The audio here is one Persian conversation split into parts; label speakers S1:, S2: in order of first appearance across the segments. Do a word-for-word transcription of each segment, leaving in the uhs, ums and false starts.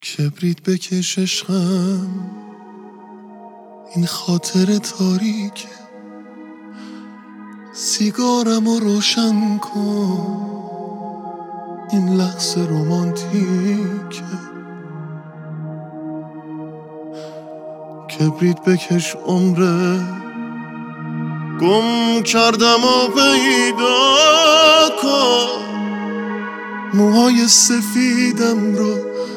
S1: کبریت بکش عشقم، این خاطر تاریکه. سیگارمو روشن کن، این لحظه رومانتیکه. کبریت بکش عمره، گم کردم و پیدا کن. موهای سفیدم رو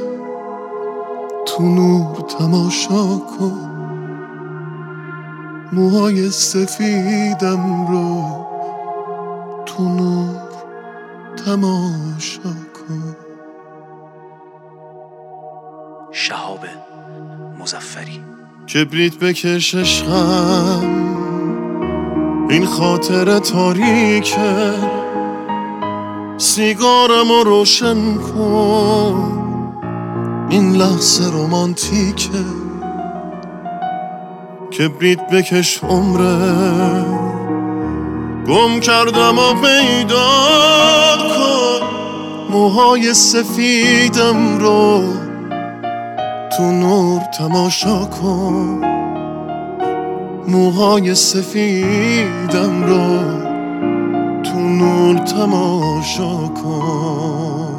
S1: تو نور تماشا کن. موهای سفیدم رو تو نور تماشا کن.
S2: شهاب مظفری.
S1: کبریت بکش عشقم، این خاطر تاریکه. سیگارمو روشن کن، این لحظه رومانتیکه. کبریت بکش عمره، گم کردم و پیدا کن. موهای سفیدم رو تو نور تماشا کن. موهای سفیدم رو تو نور تماشا کن.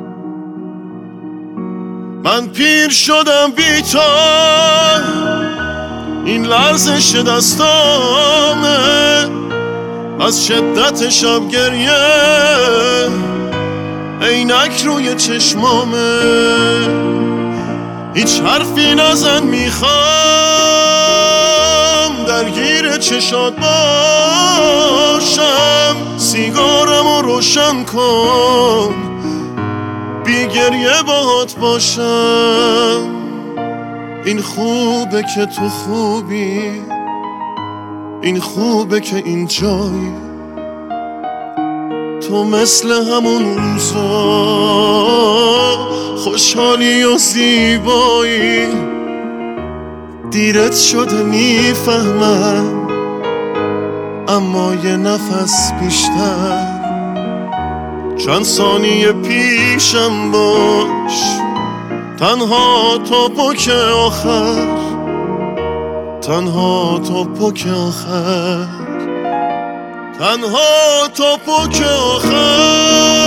S1: من پیر شدم بی تو، این لرزش دستامه از شدت شب گریه. عینک روی چشمامه، هیچ حرفی نزن، میخوام درگیر چشات باشم. سیگارمو روشن کن، بی گریه باهات باشم. این خوبه که تو خوبی، این خوبه که این جایی. تو مثل همون روزا خوشحالی و زیبایی. دیرت شده میفهمم، اما یه نفس بیشتر. چند ثانیه پیشم باش، تنها تا پک آخر. تنها تا پک آخر. تنها تا پک آخر.